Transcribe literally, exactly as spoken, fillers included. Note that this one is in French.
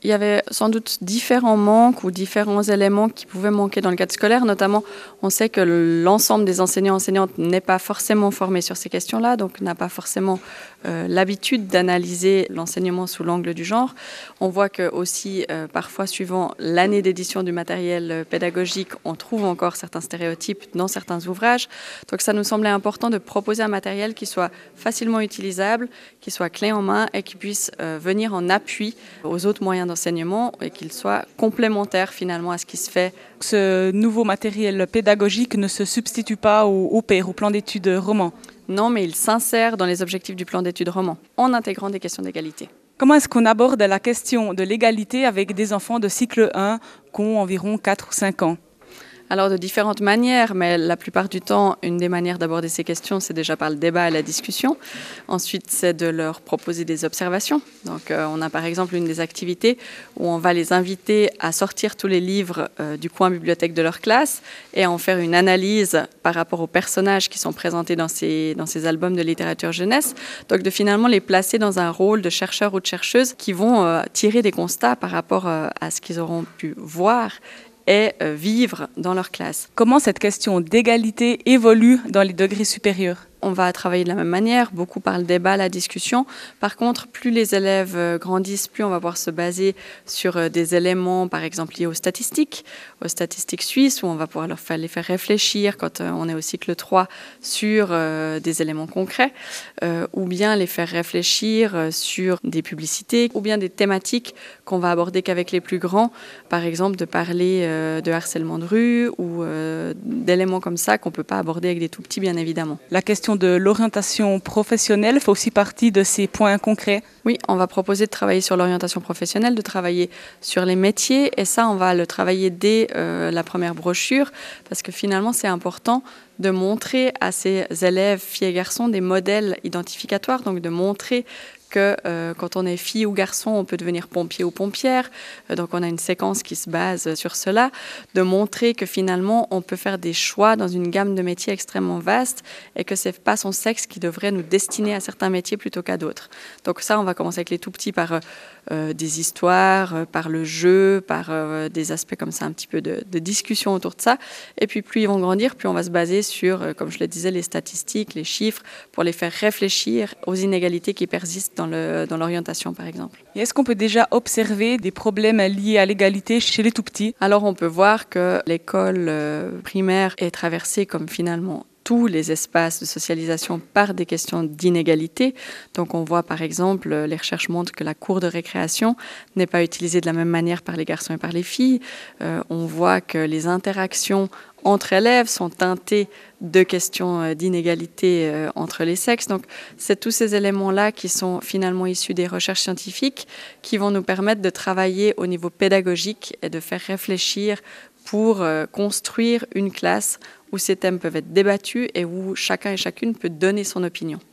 Il y avait sans doute différents manques ou différents éléments qui pouvaient manquer dans le cadre scolaire. Notamment, on sait que l'ensemble des enseignants et enseignantes n'est pas forcément formé sur ces questions-là, donc n'a pas forcément euh, l'habitude d'analyser l'enseignement sous l'angle du genre. On voit que aussi, euh, parfois, suivant l'année d'édition du matériel pédagogique, on trouve encore certains stéréotypes dans certains ouvrages. Donc ça nous semblait important de proposer un matériel qui soit facilement utilisable, qui soit clé en main et qui puisse euh, venir en appui aux autres moyens d'enseignement et qu'il soit complémentaire finalement à ce qui se fait. Ce nouveau matériel pédagogique ne se substitue pas au, au P E R, au plan d'études roman. Non, mais il s'insère dans les objectifs du plan d'études roman, en intégrant des questions d'égalité. Comment est-ce qu'on aborde la question de l'égalité avec des enfants de cycle un qui ont environ quatre ou cinq ans ? Alors de différentes manières, mais la plupart du temps, une des manières d'aborder ces questions, c'est déjà par le débat et la discussion. Ensuite, c'est de leur proposer des observations. Donc euh, on a par exemple une des activités où on va les inviter à sortir tous les livres euh, du coin bibliothèque de leur classe et à en faire une analyse par rapport aux personnages qui sont présentés dans ces, dans ces albums de littérature jeunesse. Donc de finalement les placer dans un rôle de chercheurs ou de chercheuses qui vont euh, tirer des constats par rapport euh, à ce qu'ils auront pu voir et vivre dans leur classe. Comment cette question d'égalité évolue dans les degrés supérieurs ? On va travailler de la même manière, beaucoup par le débat, la discussion. Par contre, plus les élèves grandissent, plus on va pouvoir se baser sur des éléments, par exemple liés aux statistiques, aux statistiques suisses, où on va pouvoir leur faire, les faire réfléchir quand on est au cycle trois sur euh, des éléments concrets, euh, ou bien les faire réfléchir sur des publicités, ou bien des thématiques qu'on va aborder qu'avec les plus grands, par exemple de parler euh, de harcèlement de rue ou euh, d'éléments comme ça qu'on ne peut pas aborder avec des tout petits, bien évidemment. La question de l'orientation professionnelle fait aussi partie de ces points concrets. Oui, on va proposer de travailler sur l'orientation professionnelle, de travailler sur les métiers, et ça, on va le travailler dès euh, la première brochure, parce que finalement, c'est important de montrer à ces élèves, filles et garçons, des modèles identificatoires, donc de montrer que euh, quand on est fille ou garçon, on peut devenir pompier ou pompière. Euh, donc on a une séquence qui se base sur cela, de montrer que finalement on peut faire des choix dans une gamme de métiers extrêmement vaste et que c'est pas son sexe qui devrait nous destiner à certains métiers plutôt qu'à d'autres. Donc ça, on va commencer avec les tout petits par euh, des histoires, euh, par le jeu, par euh, des aspects comme ça, un petit peu de, de discussion autour de ça. Et puis plus ils vont grandir, plus on va se baser sur, euh, comme je le disais, les statistiques, les chiffres, pour les faire réfléchir aux inégalités qui persistent dans le, dans l'orientation, par exemple. Et est-ce qu'on peut déjà observer des problèmes liés à l'égalité chez les tout-petits ? Alors, on peut voir que l'école euh, primaire est traversée comme finalement tous les espaces de socialisation par des questions d'inégalité. Donc on voit par exemple, les recherches montrent que la cour de récréation n'est pas utilisée de la même manière par les garçons et par les filles. Euh, on voit que les interactions entre élèves sont teintées de questions d'inégalité euh, entre les sexes. Donc c'est tous ces éléments-là qui sont finalement issus des recherches scientifiques qui vont nous permettre de travailler au niveau pédagogique et de faire réfléchir pour euh, construire une classe où ces thèmes peuvent être débattus et où chacun et chacune peut donner son opinion.